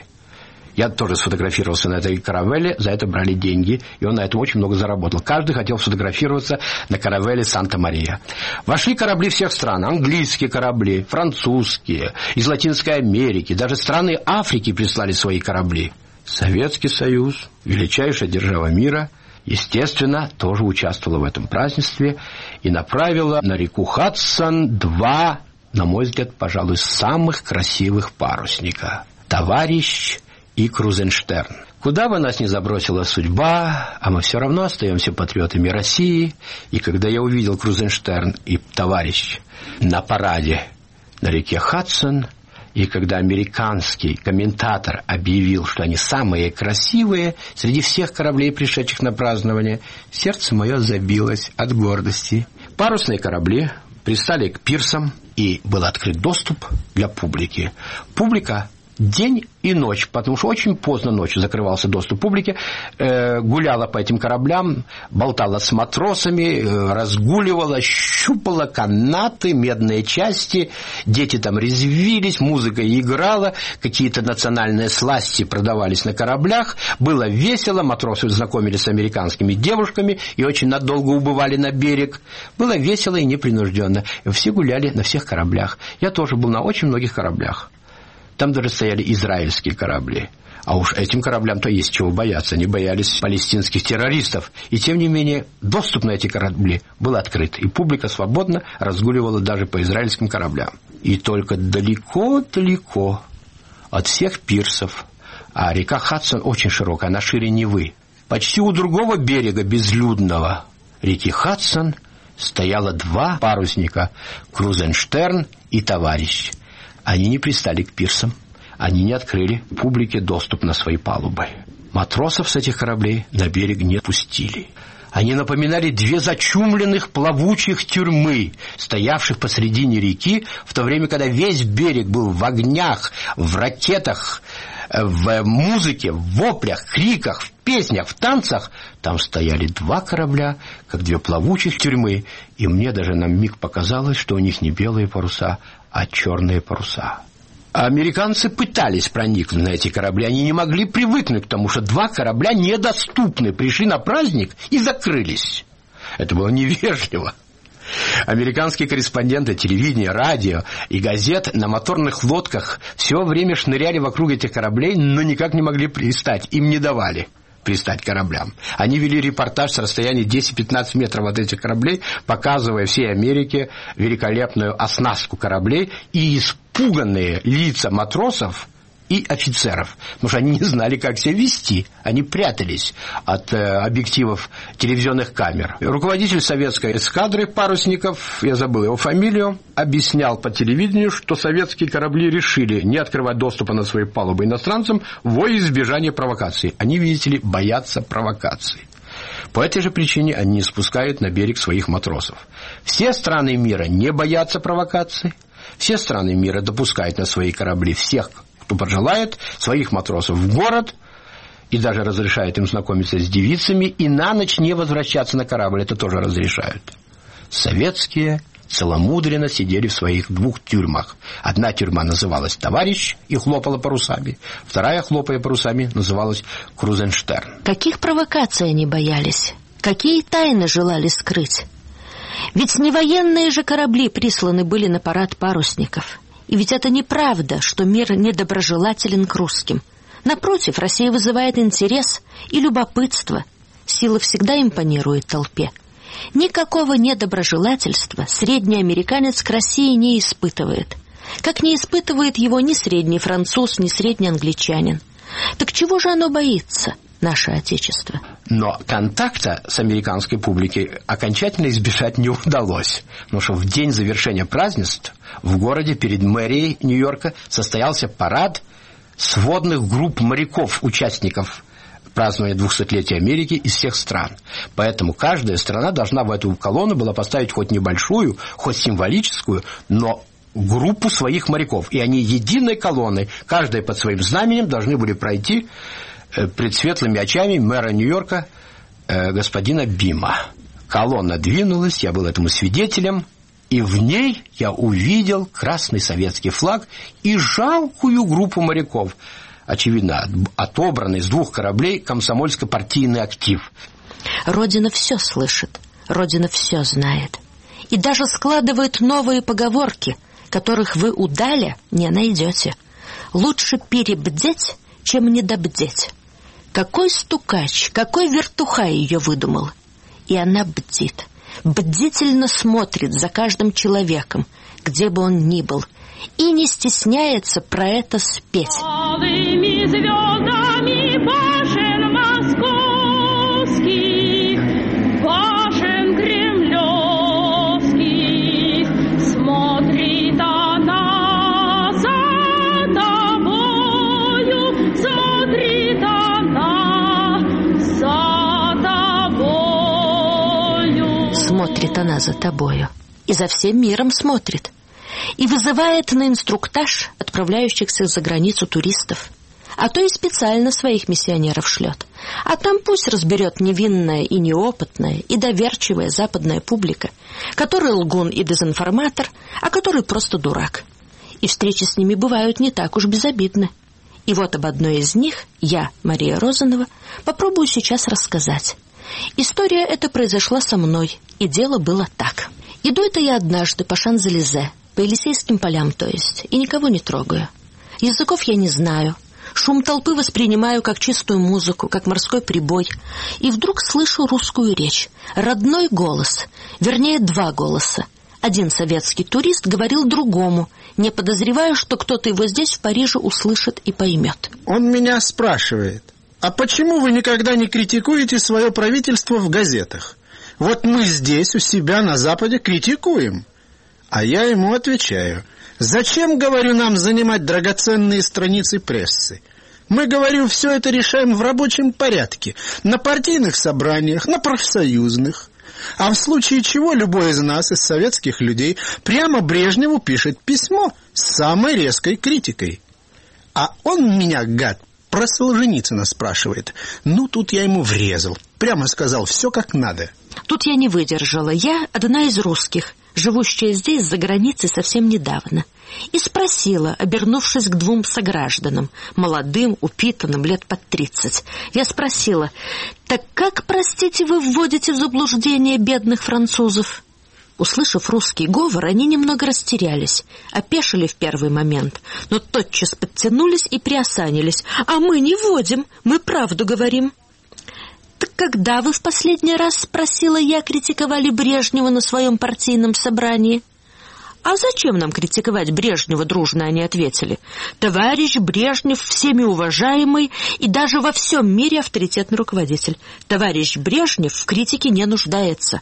S11: Я тоже сфотографировался на этой каравелле, за это брали деньги, и он на этом очень много заработал. Каждый хотел сфотографироваться на каравелле «Санта-Мария». Вошли корабли всех стран, английские корабли, французские, из Латинской Америки, даже страны Африки прислали свои корабли. Советский Союз, величайшая держава мира, естественно, тоже участвовала в этом празднестве и направила на реку Хадсон два, на мой взгляд, пожалуй, самых красивых парусника. «Товарищ» и «Крузенштерн». Куда бы нас ни забросила судьба, а мы все равно остаемся патриотами России. И когда я увидел «Крузенштерн» и «Товарищ» на параде на реке Хадсон, и когда американский комментатор объявил, что они самые красивые среди всех кораблей, пришедших на празднование, сердце мое забилось от гордости. Парусные корабли пристали к пирсам, и был открыт доступ для публики. Публика день и ночь, потому что очень поздно ночью закрывался доступ публики, э, гуляла по этим кораблям, болтала с матросами, э, разгуливала, щупала канаты, медные части, дети там резвились, музыка играла, какие-то национальные сласти продавались на кораблях, было весело, матросы знакомились с американскими девушками и очень надолго убывали на берег, было весело и непринужденно, все гуляли на всех кораблях, я тоже был на очень многих кораблях. Там даже стояли израильские корабли. А уж этим кораблям-то есть чего бояться. Они боялись палестинских террористов. И тем не менее, доступ на эти корабли был открыт. И публика свободно разгуливала даже по израильским кораблям. И только далеко-далеко от всех пирсов, а река Хадсон очень широкая, она шире Невы, почти у другого берега безлюдного реки Хадсон стояло два парусника – Крузенштерн и Товарищ. Они не пристали к пирсам, они не открыли публике доступ на свои палубы. Матросов с этих кораблей на берег не пустили. Они напоминали две зачумленных плавучих тюрьмы, стоявших посредине реки, в то время, когда весь берег был в огнях, в ракетах, в музыке, в воплях, криках, в песнях, в танцах. Там стояли два корабля, как две плавучих тюрьмы, и мне даже на миг показалось, что у них не белые паруса, а черные паруса. Американцы пытались проникнуть на эти корабли, они не могли привыкнуть к тому, что два корабля недоступны, пришли на праздник и закрылись. Это было невежливо. Американские корреспонденты телевидения, радио и газет на моторных лодках все время шныряли вокруг этих кораблей, но никак не могли пристать, им не давали пристать к кораблям. Они вели репортаж с расстояния десять-пятнадцать метров от этих кораблей, показывая всей Америке великолепную оснастку кораблей и испуганные лица матросов и офицеров, потому что они не знали, как себя вести. Они прятались от э, объективов телевизионных камер. Руководитель советской эскадры парусников, я забыл его фамилию, объяснял по телевидению, что советские корабли решили не открывать доступа на свои палубы иностранцам во избежание провокаций. Они, видите ли, боятся провокаций. По этой же причине они не спускают на берег своих матросов. Все страны мира не боятся провокаций. Все страны мира допускают на свои корабли всех, кто пожелает, своих матросов в город, и даже разрешают им знакомиться с девицами, и на ночь не возвращаться на корабль, это тоже разрешают. Советские целомудренно сидели в своих двух тюрьмах. Одна тюрьма называлась «Товарищ» и хлопала парусами, вторая, хлопая парусами, называлась «Крузенштерн».
S4: Каких провокаций они боялись? Какие тайны желали скрыть? Ведь не военные же корабли присланы были на парад парусников. И ведь это неправда, что мир недоброжелателен к русским. Напротив, Россия вызывает интерес и любопытство. Сила всегда импонирует толпе. Никакого недоброжелательства средний американец к России не испытывает. Как не испытывает его ни средний француз, ни средний англичанин. Так чего же оно боится, наше Отечество?
S11: Но контакта с американской публикой окончательно избежать не удалось. Потому что в день завершения празднеств в городе перед мэрией Нью-Йорка состоялся парад сводных групп моряков, участников празднования двухсотлетия Америки из всех стран. Поэтому каждая страна должна в эту колонну была поставить хоть небольшую, хоть символическую, но группу своих моряков. И они единой колонной, каждая под своим знаменем, должны были пройти пред светлыми очами мэра Нью-Йорка э, господина Бима. Колонна двинулась, я был этому свидетелем, и в ней я увидел красный советский флаг и жалкую группу моряков, очевидно, отобранный с двух кораблей комсомольско-партийный актив.
S4: Родина все слышит, Родина все знает. И даже складывает новые поговорки, которых вы у Даля не найдете. Лучше перебдеть, чем недобдеть. Какой стукач, какой вертухай ее выдумал. И она бдит, бдительно смотрит за каждым человеком, где бы он ни был, и не стесняется про это спеть.
S10: Алыми звездами башен московских, башен кремлевских, смотрит она за тобою, смотрит она за тобою.
S4: Смотрит она за тобою. И за всем миром смотрит. и вызывает на инструктаж отправляющихся за границу туристов. А то и специально своих миссионеров шлет. А там пусть разберет невинная и неопытная, и доверчивая западная публика, который лгун и дезинформатор, а который просто дурак. И встречи с ними бывают не так уж безобидны. И вот об одной из них я, Мария Розанова, попробую сейчас рассказать. История эта произошла со мной, и дело было так. Иду это я однажды по Шан-Зелизе, по Елисейским полям, то есть, и никого не трогаю. Языков я не знаю. Шум толпы воспринимаю как чистую музыку, как морской прибой. И вдруг слышу русскую речь. Родной голос. Вернее, два голоса. Один советский турист говорил другому, не подозревая, что кто-то его здесь, в Париже, услышит и поймет.
S12: Он меня спрашивает: а почему вы никогда не критикуете свое правительство в газетах? Вот мы здесь, у себя на Западе, критикуем. А я ему отвечаю: зачем, говорю, нам занимать драгоценные страницы прессы? Мы, говорю, все это решаем в рабочем порядке, на партийных собраниях, на профсоюзных. А в случае чего любой из нас, из советских людей, прямо Брежневу пишет письмо с самой резкой критикой. А он меня, гад, про Солженицына спрашивает. Ну, тут я ему врезал. Прямо сказал, все как надо.
S4: Тут я не выдержала. Я одна из русских, живущая здесь, за границей, совсем недавно. И спросила, обернувшись к двум согражданам, молодым, упитанным, лет под тридцать. Я спросила: так как, простите, вы вводите в заблуждение бедных французов? Услышав русский говор, они немного растерялись, опешили в первый момент, но тотчас подтянулись и приосанились. А мы не вводим, мы правду говорим. Так когда вы в последний раз, спросила я, критиковали Брежнева на своем партийном собрании? А зачем нам критиковать Брежнева, дружно они ответили. Товарищ Брежнев всеми уважаемый и даже во всем мире авторитетный руководитель. Товарищ Брежнев в критике не нуждается.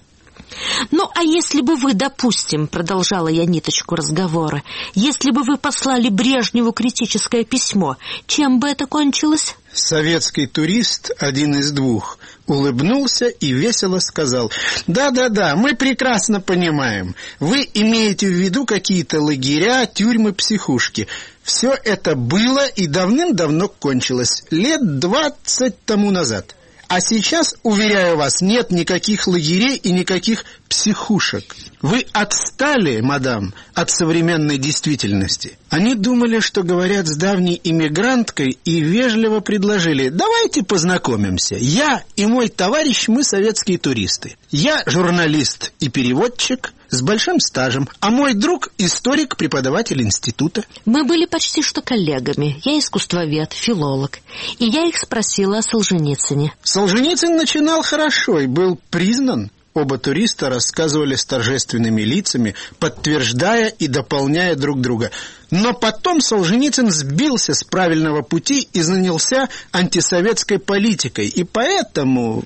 S4: Ну, а если бы вы, допустим, продолжала я ниточку разговора, если бы вы послали Брежневу критическое письмо, чем бы это кончилось?
S12: Советский турист, один из двух, улыбнулся и весело сказал: да-да-да, мы прекрасно понимаем. Вы имеете в виду какие-то лагеря, тюрьмы, психушки. Все это было и давным-давно кончилось, лет двадцать тому назад. А сейчас, уверяю вас, нет никаких лагерей и никаких психушек. Вы отстали, мадам, от современной действительности. Они думали, что говорят с давней иммигранткой, и вежливо предложили: давайте познакомимся. Я и мой товарищ, мы советские туристы. Я журналист и переводчик с большим стажем, а мой друг историк, преподаватель института.
S4: Мы были почти что коллегами. Я искусствовед, филолог. И я их спросила о Солженицыне.
S12: Солженицын начинал хорошо и был признан. Оба туриста рассказывали с торжественными лицами, подтверждая и дополняя друг друга. Но потом Солженицын сбился с правильного пути и занялся антисоветской политикой. И поэтому...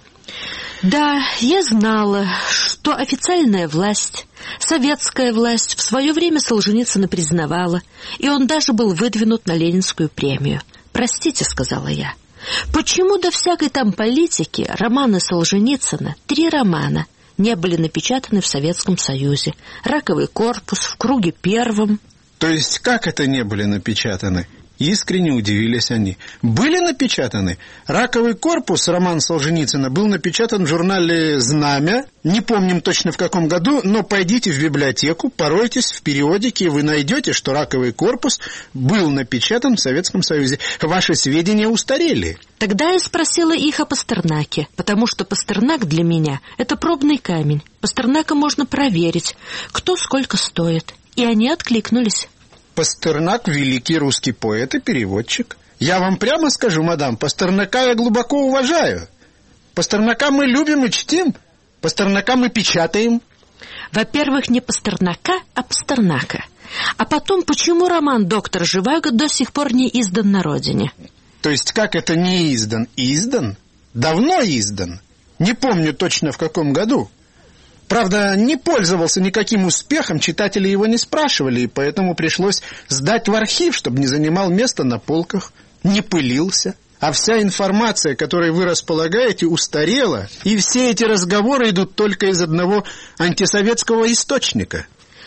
S4: Да, я знала, что официальная власть, советская власть в свое время Солженицына признавала, и он даже был выдвинут на Ленинскую премию. «Простите», — сказала я, — «почему до всякой там политики романы Солженицына, три романа, не были напечатаны в Советском Союзе? «Раковый корпус», «В круге первом».
S12: То есть как это не были напечатаны? Искренне удивились они. Были напечатаны. «Раковый корпус», роман Солженицына, был напечатан в журнале «Знамя». Не помним точно в каком году, но пойдите в библиотеку, поройтесь в периодике, и вы найдете, что «Раковый корпус» был напечатан в Советском Союзе. Ваши сведения устарели.
S4: Тогда я спросила их о Пастернаке, потому что Пастернак для меня — это пробный камень. Пастернака можно проверить, кто сколько стоит. И они откликнулись.
S12: Пастернак — великий русский поэт и переводчик. Я вам прямо скажу, мадам, Пастернака я глубоко уважаю. Пастернака мы любим и чтим. Пастернака мы печатаем.
S4: Во-первых, не Пастернака, а Пастернака. А потом, почему роман «Доктор Живаго» до сих пор не издан на родине?
S12: То есть как это не издан? Издан? Давно издан. Не помню точно в каком году. Правда, не пользовался никаким успехом, читатели его не спрашивали, и поэтому пришлось сдать в архив, чтобы не занимал место на полках, не пылился. А вся информация, которой вы располагаете, устарела, и все эти разговоры идут только из одного антисоветского источника.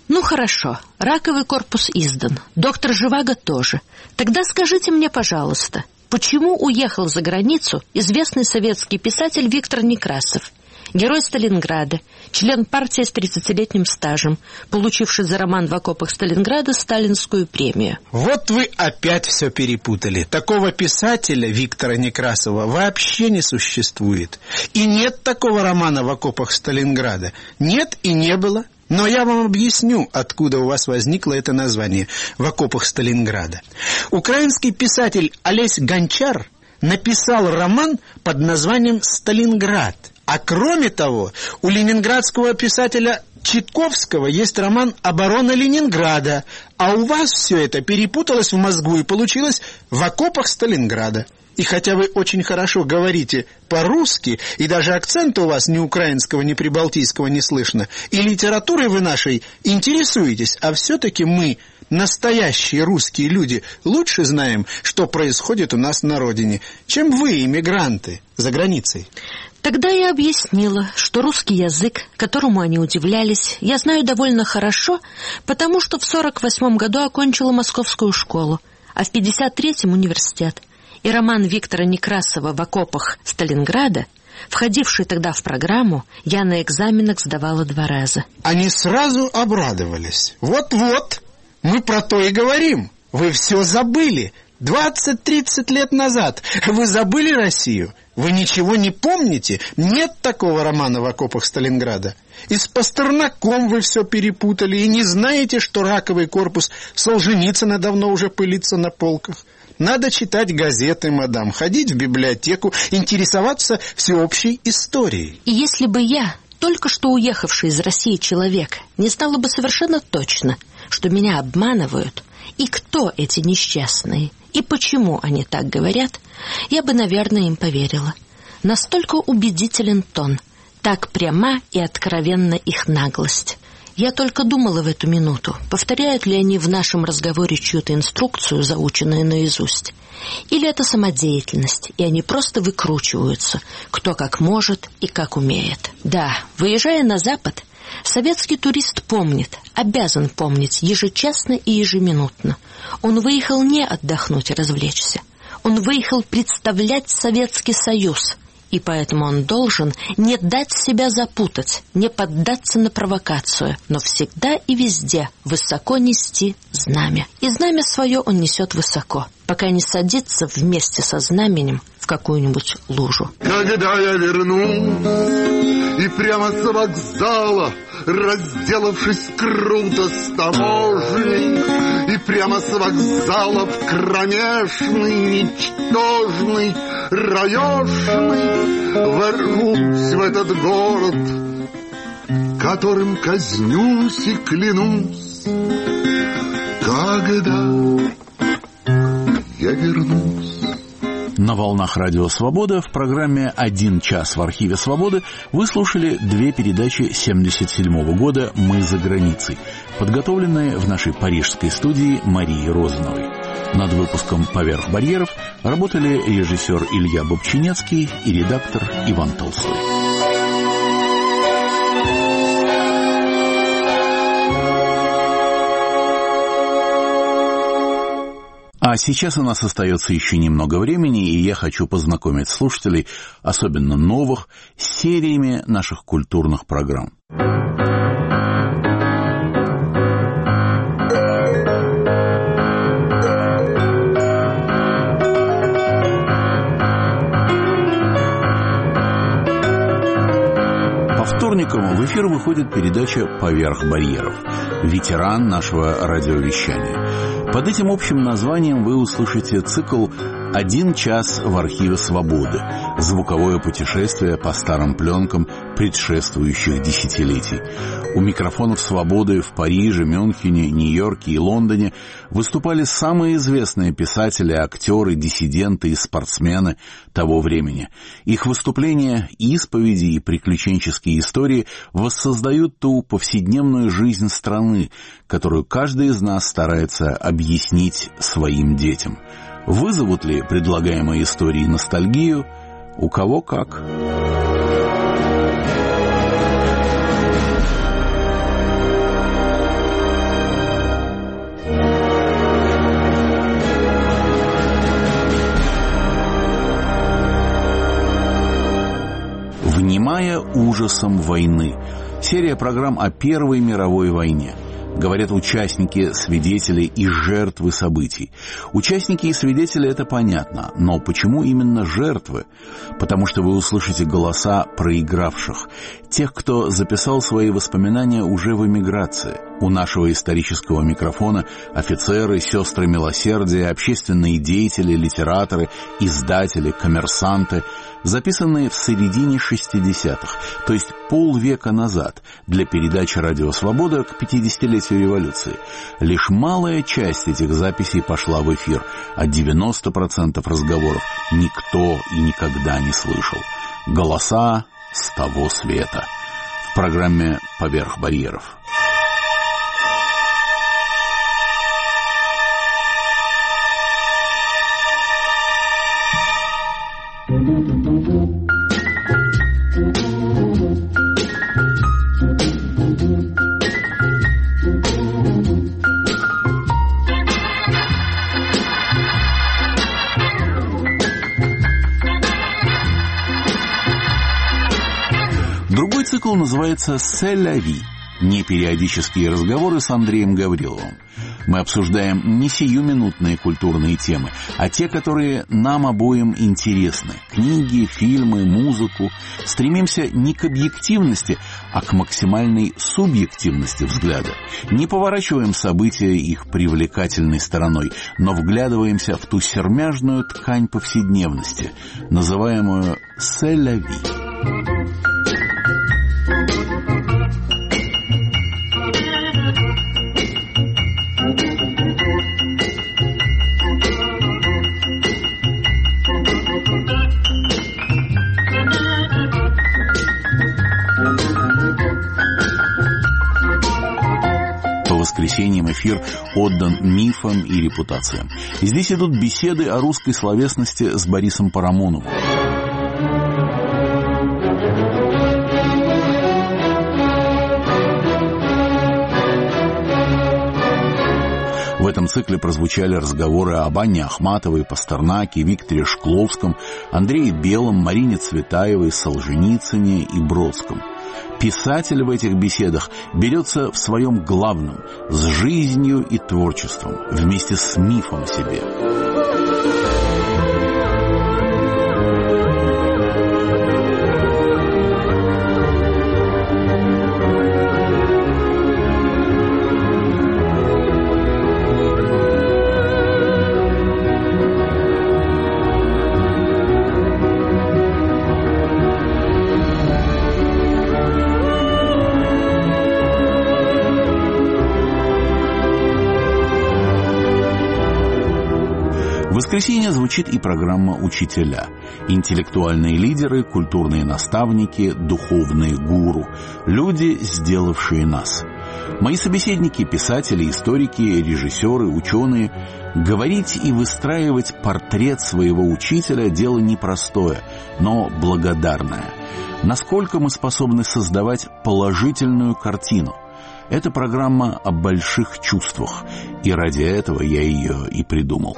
S4: Ну хорошо, раковый корпус издан, доктор Живаго тоже. Тогда скажите мне, пожалуйста, почему уехал за границу известный советский писатель Виктор Некрасов, герой Сталинграда, член партии с тридцатилетним стажем, получивший за роман «В окопах Сталинграда» сталинскую премию?
S12: Вот вы опять все перепутали. Такого писателя Виктора Некрасова вообще не существует. И нет такого романа «В окопах Сталинграда». Нет и не было. Но я вам объясню, откуда у вас возникло это название «В окопах Сталинграда». Украинский писатель Олесь Гончар написал роман под названием «Сталинград». А кроме того, у ленинградского писателя Чайковского есть роман «Оборона Ленинграда», а у вас все это перепуталось в мозгу и получилось «В окопах Сталинграда». И хотя вы очень хорошо говорите по-русски, и даже акцента у вас ни украинского, ни прибалтийского не слышно, и литературой вы нашей интересуетесь, а все-таки мы, настоящие русские люди, лучше знаем, что происходит у нас на родине, чем вы, иммигранты, за границей.
S4: Тогда я объяснила, что русский язык, которому они удивлялись, я знаю довольно хорошо, потому что в сорок восьмом году окончила Московскую школу, а в пятьдесят третьем университет. И роман Виктора Некрасова «В окопах Сталинграда», входивший тогда в программу, я на экзаменах сдавала два раза.
S12: Они сразу обрадовались. Вот-вот, мы про то и говорим. Вы все забыли. двадцать-тридцать лет назад. Вы забыли Россию? Вы ничего не помните? Нет такого романа «В окопах Сталинграда». И с Пастернаком вы все перепутали, и не знаете, что раковый корпус Солженицына давно уже пылится на полках. Надо читать газеты, мадам, ходить в библиотеку, интересоваться всеобщей историей.
S4: И если бы я, только что уехавший из России человек, не знала бы совершенно точно, что меня обманывают, и кто эти несчастные, и почему они так говорят, я бы, наверное, им поверила. Настолько убедителен тон, так пряма и откровенна их наглость. Я только думала в эту минуту, повторяют ли они в нашем разговоре чью-то инструкцию, заученную наизусть, или это самодеятельность, и они просто выкручиваются, кто как может и как умеет. Да, выезжая на Запад, советский турист помнит, обязан помнить ежечасно и ежеминутно. Он выехал не отдохнуть и развлечься, он выехал представлять Советский Союз, и поэтому он должен не дать себя запутать, не поддаться на провокацию, но всегда и везде высоко нести знамя. И знамя свое он несет высоко, пока не садится вместе со знаменем в какую-нибудь лужу.
S3: Когда я вернусь и прямо с вокзала, разделавшись круто с таможней, и прямо с вокзала в кромешный, ничтожный, раешный, ворвусь в этот город, которым казнюсь и клянусь, когда я вернусь.
S2: На волнах Радио Свобода в программе «Один час в архиве Свободы» вы слушали две передачи семьдесят седьмого года «Мы за границей», подготовленные в нашей парижской студии Марией Розановой. Над выпуском «Поверх барьеров» работали режиссер Илья Бобчинецкий и редактор Иван Толстой. А сейчас у нас остается еще немного времени, и я хочу познакомить слушателей, особенно новых, с сериями наших культурных программ. По вторникам в эфир выходит передача «Поверх барьеров», ветеран нашего радиовещания. Под этим общим названием вы услышите цикл «Один час в архиве Свободы», звуковое путешествие по старым пленкам предшествующих десятилетий. У микрофонов «Свободы» в Париже, Мюнхене, Нью-Йорке и Лондоне выступали самые известные писатели, актеры, диссиденты и спортсмены того времени. Их выступления, исповеди и приключенческие истории воссоздают ту повседневную жизнь страны, которую каждый из нас старается объяснить своим детям. Вызовут ли предлагаемые истории ностальгию? У кого как. «Внимая ужасом войны». Серия программ о Первой мировой войне. Говорят участники, свидетели и жертвы событий. Участники и свидетели — это понятно, но почему именно жертвы? Потому что вы услышите голоса проигравших, тех, кто записал свои воспоминания уже в эмиграции. У нашего исторического микрофона офицеры, сестры милосердия, общественные деятели, литераторы, издатели, коммерсанты, записанные в середине шестидесятых, то есть полвека назад, для передачи «Радио Свобода» к пятидесятилетию революции. Лишь малая часть этих записей пошла в эфир, а девяносто процентов разговоров никто и никогда не слышал. Голоса с того света. В программе «Поверх барьеров». Другой цикл называется «C'est la vie» — непериодические разговоры с Андреем Гавриловым. Мы обсуждаем не сиюминутные культурные темы, а те, которые нам обоим интересны. Книги, фильмы, музыку. Стремимся не к объективности, а к максимальной субъективности взгляда. Не поворачиваем события их привлекательной стороной, но вглядываемся в ту сермяжную ткань повседневности, называемую «C'est la vie». По воскресеньям эфир отдан мифам и репутациям. Здесь идут беседы о русской словесности с Борисом Парамоновым. В этом цикле прозвучали разговоры об Анне Ахматовой, Пастернаке, Викторе Шкловском, Андрее Белом, Марине Цветаевой, Солженицыне и Бродском. Писатель в этих беседах берется в своем главном – с жизнью и творчеством, вместе с мифом о себе. В воскресенье звучит и программа «Учителя». Интеллектуальные лидеры, культурные наставники, духовные гуру. Люди, сделавшие нас. Мои собеседники, писатели, историки, режиссеры, ученые. Говорить и выстраивать портрет своего учителя – дело непростое, но благодарное. Насколько мы способны создавать положительную картину? Это программа о больших чувствах, и ради этого я ее и придумал.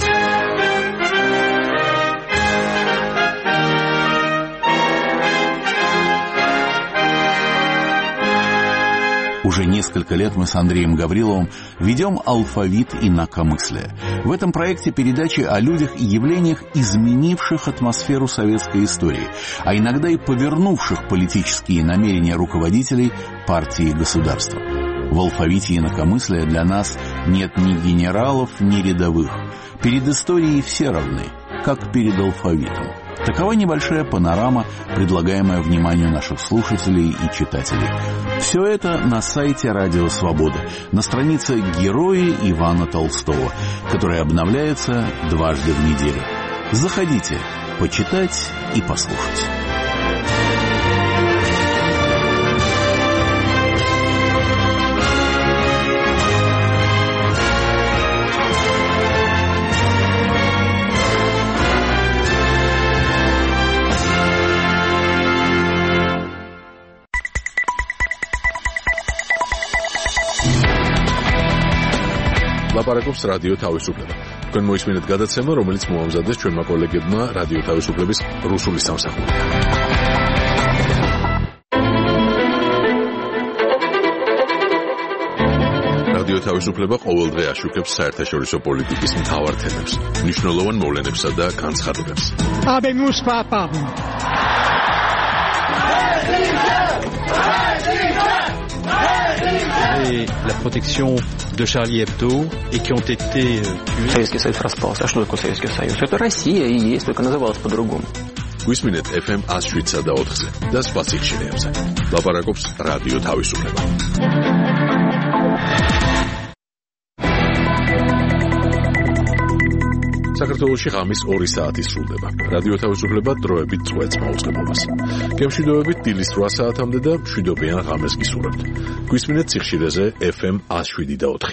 S2: Уже несколько лет мы с Андреем Гавриловым ведем «Алфавит инакомыслия». В этом проекте передачи о людях и явлениях, изменивших атмосферу советской истории, а иногда и повернувших политические намерения руководителей партии и государства. В «Алфавите инакомыслия» для нас нет ни генералов, ни рядовых. Перед историей все равны, как перед алфавитом. Такова небольшая панорама, предлагаемая вниманию наших слушателей и читателей. Все это на сайте «Радио Свобода», на странице «Герои Ивана Толстого», которая обновляется дважды в неделю. Заходите почитать и послушать.
S1: ლაპარაკობს რადიო თავისუფლება. თქვენ მოისმინეთ გადაცემა, რომელიც მოამზადეს ჩვენმა კოლეგებმა რადიო თავისუფლების რუსული სამსახურიდან. რადიო თავისუფლება ყოველდღე აშუქებს საერთაშორისო პოლიტიკის მთავარ თემებს, მნიშვნელოვან მოვლენებსა და განცხადებებს.
S13: Habemus papam.
S14: Et la protection de Charlie Hebdo et qui ont été tués.
S15: Советский Союз распался. А что такое Советский Союз? Это Россия и есть, только называлась по-другому.
S1: გვისმინეთ эф эм one oh seven და four-ზე და სხვა სიხშირეებზე. ლაპარაკობს რადიო თავისუფლება. საქართველოში ღამის ორი საათი სრულდება. რადიო თავისუფლება დროებით წვეთს მაუწყებლობას. გემშვიდობებით დილის რვა საათამდე და მშვიდობიან ღამეს გისურვებთ. გვისმინეთ სიხშირეზე эф эм one oh seven და four.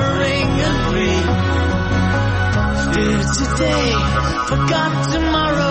S16: Today, forgot tomorrow.